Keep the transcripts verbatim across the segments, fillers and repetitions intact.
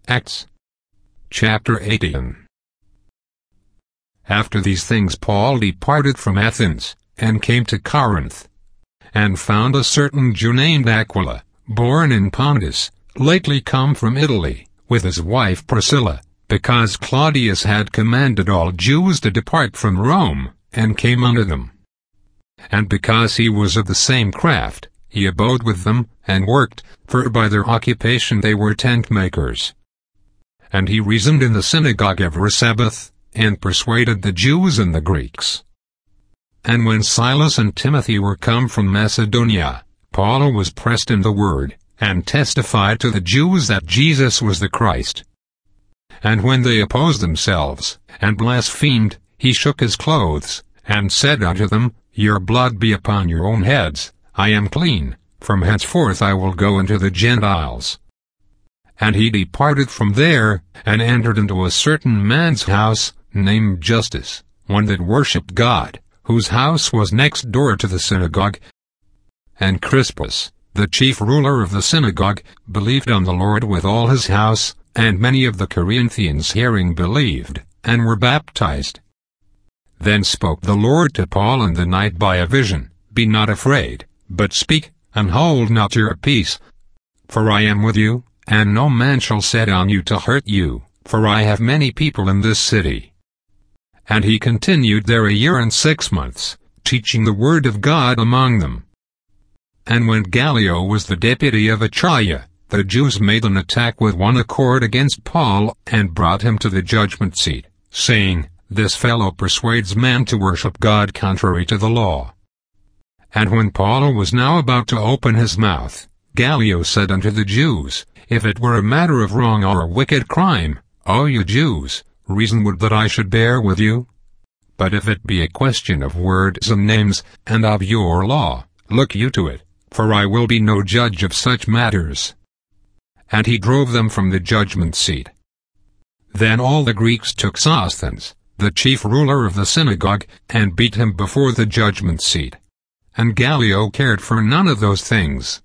Acts chapter eighteen. After these things Paul departed from Athens, and came to Corinth, and found a certain Jew named Aquila, born in Pontus, lately come from Italy, with his wife Priscilla, because Claudius had commanded all Jews to depart from Rome, and came unto them. And because he was of the same craft, he abode with them, and worked, for by their occupation they were tent-makers. And he reasoned in the synagogue every Sabbath, and persuaded the Jews and the Greeks. And when Silas and Timothy were come from Macedonia, Paul was pressed in the word, and testified to the Jews that Jesus was the Christ. And when they opposed themselves, and blasphemed, he shook his clothes, and said unto them, Your blood be upon your own heads, I am clean, from henceforth I will go into the Gentiles. And he departed from there, and entered into a certain man's house, named Justus, one that worshipped God, whose house was next door to the synagogue. And Crispus, the chief ruler of the synagogue, believed on the Lord with all his house, and many of the Corinthians hearing believed, and were baptized. Then spoke the Lord to Paul in the night by a vision, Be not afraid, but speak, and hold not your peace. For I am with you, and no man shall set on you to hurt you, for I have many people in this city. And he continued there a year and six months, teaching the word of God among them. And when Gallio was the deputy of Achaia, the Jews made an attack with one accord against Paul, and brought him to the judgment seat, saying, This fellow persuades men to worship God contrary to the law. And when Paul was now about to open his mouth, Gallio said unto the Jews, If it were a matter of wrong or a wicked crime, O you Jews, reason would that I should bear with you. But if it be a question of words and names, and of your law, look you to it, for I will be no judge of such matters. And he drove them from the judgment seat. Then all the Greeks took Sosthenes, the chief ruler of the synagogue, and beat him before the judgment seat. And Gallio cared for none of those things.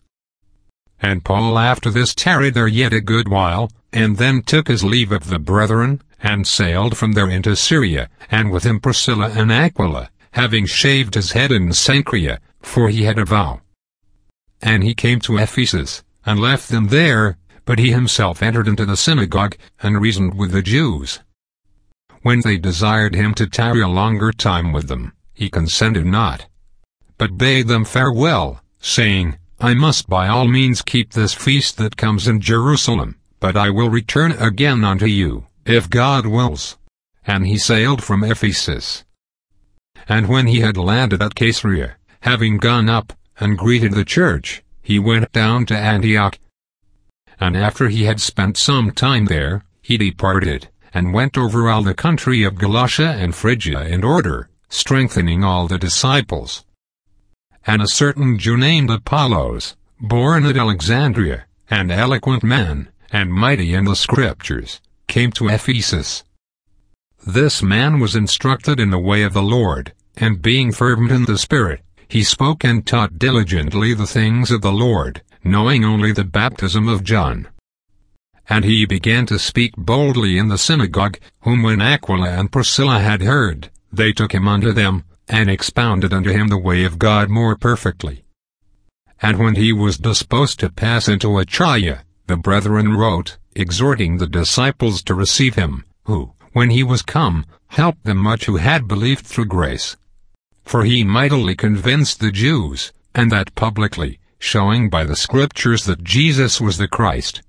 And Paul after this tarried there yet a good while, and then took his leave of the brethren, and sailed from there into Syria, and with him Priscilla and Aquila, having shaved his head in Cenchrea, for he had a vow. And he came to Ephesus, and left them there, but he himself entered into the synagogue, and reasoned with the Jews. When they desired him to tarry a longer time with them, he consented not, but bade them farewell, saying, I must by all means keep this feast that comes in Jerusalem, but I will return again unto you, if God wills. And he sailed from Ephesus. And when he had landed at Caesarea, having gone up, and greeted the church, he went down to Antioch. And after he had spent some time there, he departed, and went over all the country of Galatia and Phrygia in order, strengthening all the disciples. And a certain Jew named Apollos, born at Alexandria, an eloquent man, and mighty in the Scriptures, came to Ephesus. This man was instructed in the way of the Lord, and being fervent in the Spirit, he spoke and taught diligently the things of the Lord, knowing only the baptism of John. And he began to speak boldly in the synagogue, whom when Aquila and Priscilla had heard, they took him unto them, and expounded unto him the way of God more perfectly. And when he was disposed to pass into Achaia, the brethren wrote, exhorting the disciples to receive him, who, when he was come, helped them much who had believed through grace. For he mightily convinced the Jews, and that publicly, showing by the Scriptures that Jesus was the Christ.